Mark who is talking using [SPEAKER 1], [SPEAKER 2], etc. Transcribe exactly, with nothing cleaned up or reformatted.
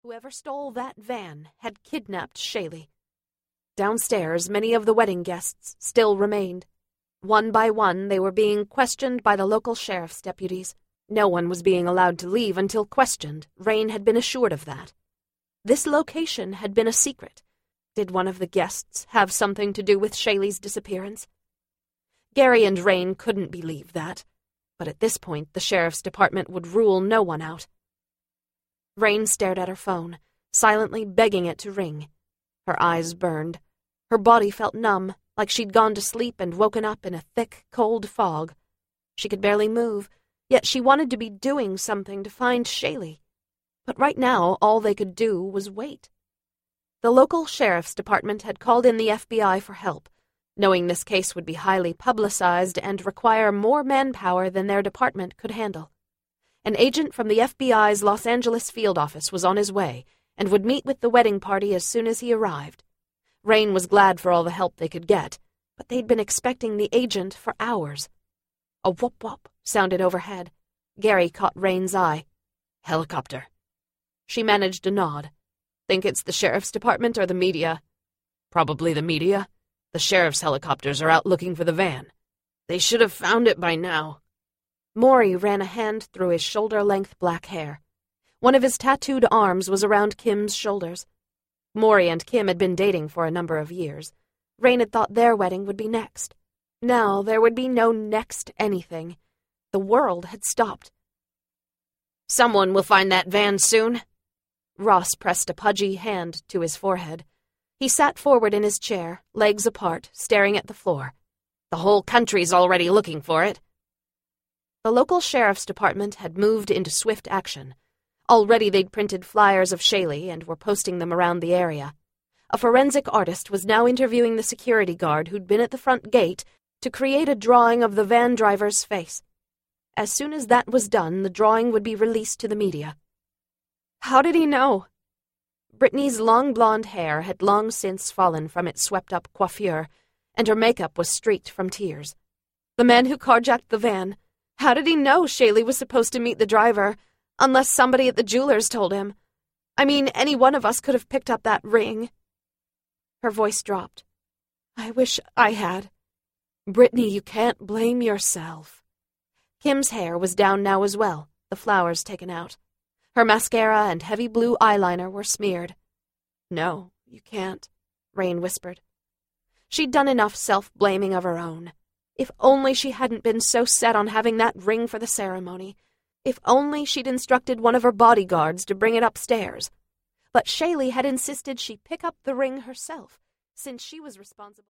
[SPEAKER 1] Whoever stole that van had kidnapped Shaylee. Downstairs, many of the wedding guests still remained. One by one, they were being questioned by the local sheriff's deputies. No one was being allowed to leave until questioned. Rain had been assured of that. This location had been a secret. Did one of the guests have something to do with Shaylee's disappearance? Gary and Rain couldn't believe that, but at this point the sheriff's department would rule no one out. Rain stared at her phone, silently begging it to ring. Her eyes burned. Her body felt numb, like she'd gone to sleep and woken up in a thick, cold fog. She could barely move, yet she wanted to be doing something to find Shaylee. But right now, all they could do was wait. The local sheriff's department had called in the F B I for help, knowing this case would be highly publicized and require more manpower than their department could handle. An agent from the F B I's Los Angeles field office was on his way and would meet with the wedding party as soon as he arrived. Rain was glad for all the help they could get, but they'd been expecting the agent for hours. A whoop-whoop sounded overhead. Gary caught Rain's eye. "Helicopter." She managed a nod. "Think it's the sheriff's department or the media?" "Probably the media. The sheriff's helicopters are out looking for the van. They should have found it by now." Maury ran a hand through his shoulder-length black hair. One of his tattooed arms was around Kim's shoulders. Maury and Kim had been dating for a number of years. Rain had thought their wedding would be next. Now there would be no next anything. The world had stopped. "Someone will find that van soon." Ross pressed a pudgy hand to his forehead. He sat forward in his chair, legs apart, staring at the floor. "The whole country's already looking for it." The local sheriff's department had moved into swift action. Already they'd printed flyers of Shaylee and were posting them around the area. A forensic artist was now interviewing the security guard who'd been at the front gate to create a drawing of the van driver's face. As soon as that was done, the drawing would be released to the media. How did he know? Brittany's long blonde hair had long since fallen from its swept-up coiffure, and her makeup was streaked from tears. The man who carjacked the van, how did he know Shaylee was supposed to meet the driver, unless somebody at the jeweler's told him? I mean, any one of us could have picked up that ring. Her voice dropped. I wish I had. Brittany, you can't blame yourself. Kim's hair was down now as well, the flowers taken out. Her mascara and heavy blue eyeliner were smeared. No, you can't, Rain whispered. She'd done enough self-blaming of her own. If only she hadn't been so set on having that ring for the ceremony. If only she'd instructed one of her bodyguards to bring it upstairs. But Shaylee had insisted she pick up the ring herself, since she was responsible.